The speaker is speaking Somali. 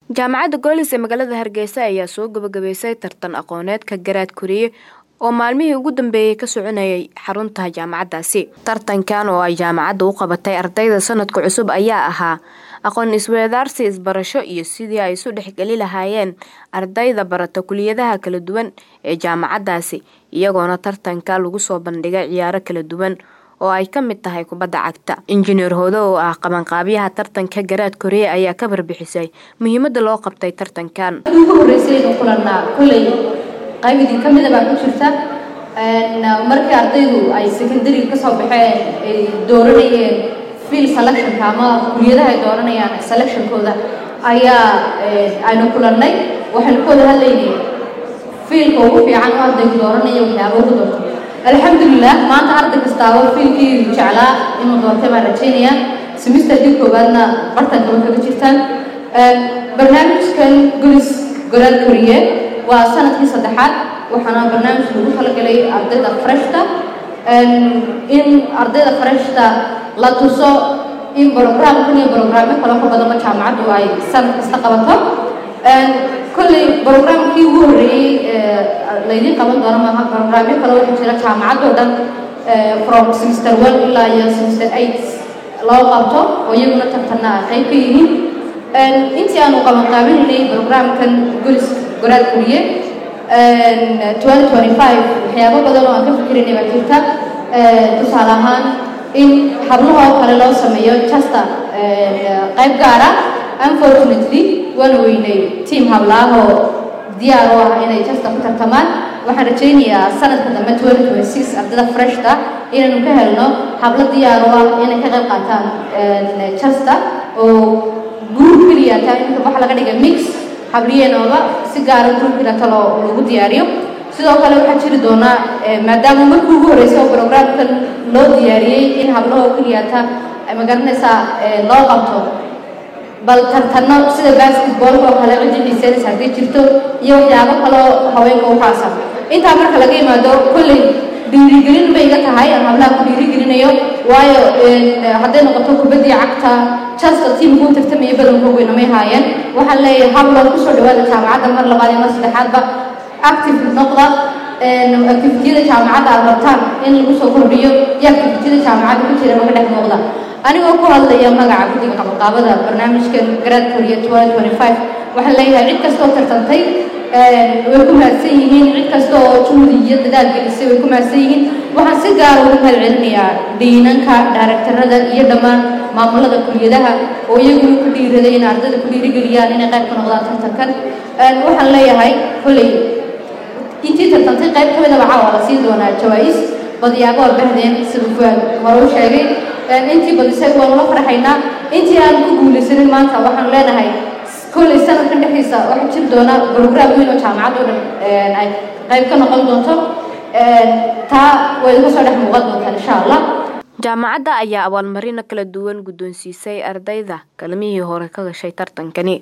jaamacadda Golis ee magaalada Hargeysa ayaa soo gabagabeysay tartan aqooneedka garaad Kuriye oo maalmihii ugu dambeeyay ka soconayay xarunta jaamacaddaasi. Tartankan oo ay jaamacaddu u qabatay ardayda sanadka cusub ayaa ahaa aqoon isweydaarsi isbarasho iyo sidii ay isu dhexgali lahaayeen ardayda barata kuliyadaha kala duwan ee jaamacaddaasi, iyagoona tartanka lagu soo bandhigay ciyaaro kala duwan oo ay ka mid tahay kubadda cagta. Injineer Hoodo oo ah qabanqaabiyaha tartanka garaad Kuriye ayaa ka barbixisay muhiimadda loo qabtay tartankan. ugu horeysay kulanna kulay qayb idin kamid ah ku jirta markii ardaydu ay secondary ka soo baxeen ay dooranayeen field selection ama kuliyadaha ay dooranayaan selection kooda ayaa aynu kulannay waxaan ku wada hadlaynay field ugu fiican oo ardaydu dooranayaan waxyaabo ugu doorto. alxamdulillah maanta arday kasta oo fiilkii jeclaa inuu doortay baan rajaynayaa semesterkii koowaadna bartan kale kaga jirtaan. barnaamijkan Golis garaad Kuriye waa sanadkii saddexaad waxaana barnaamij lagu talagalay ardayda freshta in ardayda freshta la tuso in programkan iyo programyo kale oo badan jaamacaddu ay sanad kasta qabato. kulli programkii ugu horeeyay laydin qaban doono maaha programyo kale oo jira jaamacadda oo dhan from semester 1 ilaa iyo semester 8 loo qabto oo iyaguna tartanna qayb ka yihiin. intii aanu qabanqaabinay programkan Golis garaad Kuriye 2025 waxyaabo badan oo aan ka fikirinay baa jirta. tusaale ahaan in hablaha kale loo sameeyo Chester qayb gaar ah. unfortunately waan weynay team hablaha oo diyaar u ah inay Chester ku tartamaan. waxaan rajaynayaa sanadka dambe 2026 ardayda freshta inaanu ka helno hablo diyaar u ah inay ka qayb qaataan Chester oo group kaliya inta waxa laga dhigay mix habliyeenooda si gaar ah group kaliya loogu diyaariyo. sidoo kale waxaa jiri doona maadaama markii ugu horeysay programkan loo diyaariyay in hablaha kaliya magaranaysa loo qabto bal tartanno sida basketball oo kale cidii haddii jirto iyo waxyaabo kale oo haweenka u xaasan. intaa marka laga yimaado kulli dhiirigelin bay iga tahay aan hablaha ku dhiirigelinayo waayo hadday noqoto kubaddii cagta Chester team ku tartamay badankoodu inay haayeen. waxaan leeyahay hablo ku soo dhawaada jaamacadda mar labaad iyo mar saddexaadba active noqda activity-da jaamacadda aad rabtaan in lagu soo kordhiyo iyo activity-da jaamacadda ku jira marka dhex noqda. anigoo ku hadlaya magaca guddiga qabanqaabada barnaamijkan garaad Kuriye 2025 waxaan leeyahay cid kasta oo tartantay way ku mahadsan yihiin, cid kasta oo juhdi iyo dadaal gelisay way ku mahadsan yihiin. waxaan si gaar ah ugu mahadcelinayaa dhiinanka directorada iyo dhammaan maamulada kuliyadaha oo iyaguna ku dhiiraday in ardayda ku dhiirigeliyaan inay qayb ka noqdaan tartankan. waxaan leeyahay kulli intii tartantay qayb kamid ah waxaa la siin doonaa jawaa'is badiyaabo bahdeen sida hore u sheegay. intii badisay waan la farxaynaa. intii aan ku guuleysanin maanta waxaan leenahay kulli sanadkan dhexdiisa waxa jiri doona program weyn oo jaamacaddu ay qayb ka noqon doonto. taa way uga soo dhex muuqan doontaa insha Allah. jaamacadda ayaa abaalmarino kala duwan guddoonsiisay ardayda kalmihii hore ka gashay tartankani.